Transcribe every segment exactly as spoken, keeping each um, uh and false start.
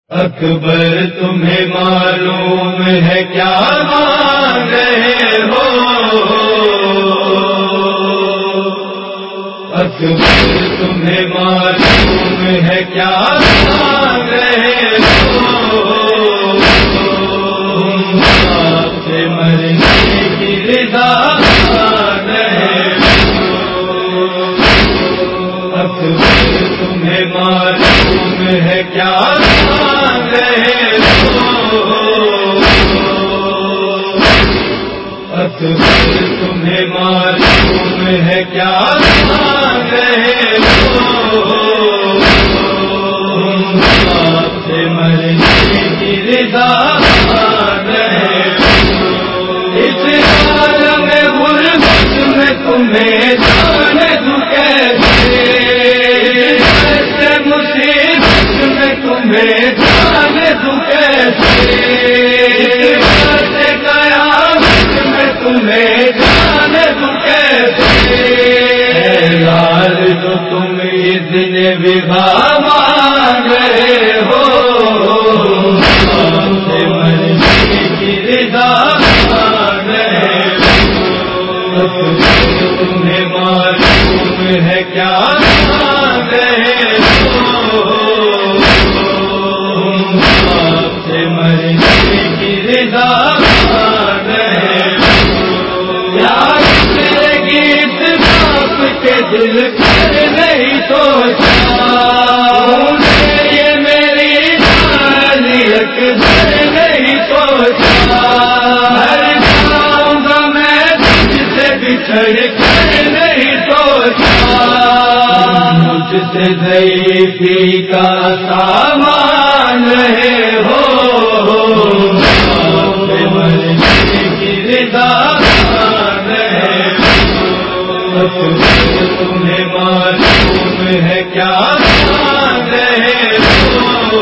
اکبر تمہیں معلوم ہے کیا مانگ رہے ہو، اکبر تمہیں معلوم ہے کیا مانگ رہے ہو، تم آپ سے مرنے کی رضا مانگ رہے ہو، اکبر تمہیں معلوم ہے کیا مانگ رہے ہو، اکبر تمہیں معلوم ہے کیا مانگ رہے ہو، تم آپ سے مرنے کی رضا مانگ رہے ہو، اس عالم غربت میں تمہیں جانے دوں کیسے، ایسے مصیبت میں تمہیں جانے دوں کیسے، ایسے قیامت میں تمہیں جانے دوں کیسے، اے لال جو تم اتنے بغا مانگ رہے ہو، آپ سے مرنے کی رضا مانگ رہے ہو، تمہیں معلوم ہے کیا مانگ رہے ہو، آپ سے مرنے کی رضا مانگ رہے ہو، یار میرے گیت باپ کے دل پر نہیں سوچا، یہ میری نالی اکبر نہیں سوچا، ہر جاؤں گا میں تجھ سے بچھڑ کر نہیں سوچا، مجھ سے ضعیفی کا سامان رہے ہو، آپ سے مرنے کی رضا مانگ رہے ہو، تمہیں معلوم ہے کیا مانگ رہے ہو،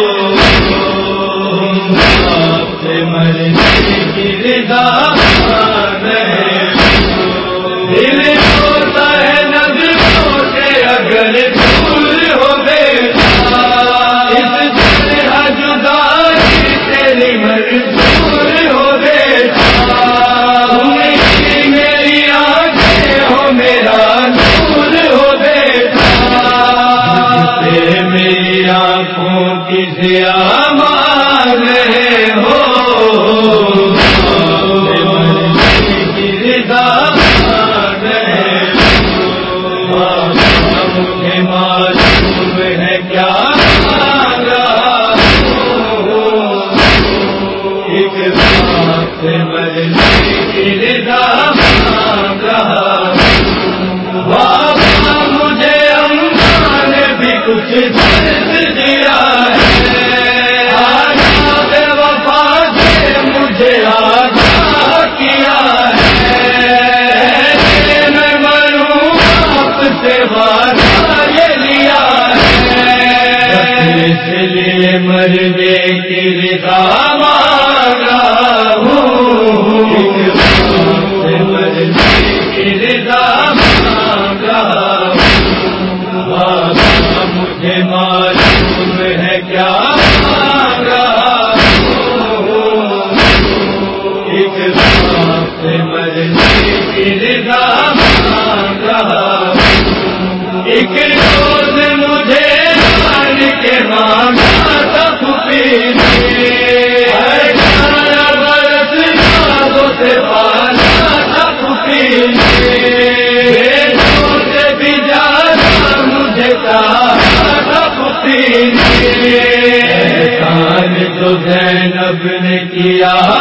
آپ سے مرنے کی رضا مانگ رہے ہو، دل ہوتا ہے نظروں سے اگر دور ہو بیٹا، اس طرح جدائی تیری منظور ہو بیٹا، تم میری آنکھیں ہو میرا نور ہو بیٹا، سے میری آنکھوں کی ضیا مانگ رہے ہو، مرنے کی رضا مانگ رہے ہو، مجھے معلوم ہے کیا مانگ رہا ہوں، ایک بات سے مرنے کی رضا مانگ رہا ہوں، بابا مجھے اماں نے بھی کچھ درد دیا ہے، آزاد وفا سے مجھے آگاہ کیا ہے، میں مروں آپ سے وعدہ یہ لیا ہے، اس لیے مرنے کی رضا مانگ رہا ہوں، ایک بات سے مرنے کی رضا مانگ رہا ہوں، بابا مجھے معلوم ہے کیا مانگ رہا ہوں، ایک بات سے مرنے کی رضا مانگ رہا ہوں، ایک روز مجھے مان کے مانگا تھا پینے، اٹھارہ برس یادوں سے پالا تھا پینے، بیٹوں سے بھی زیادہ مجھے چاہا تھا پینے، احسان جو زینب نے کیا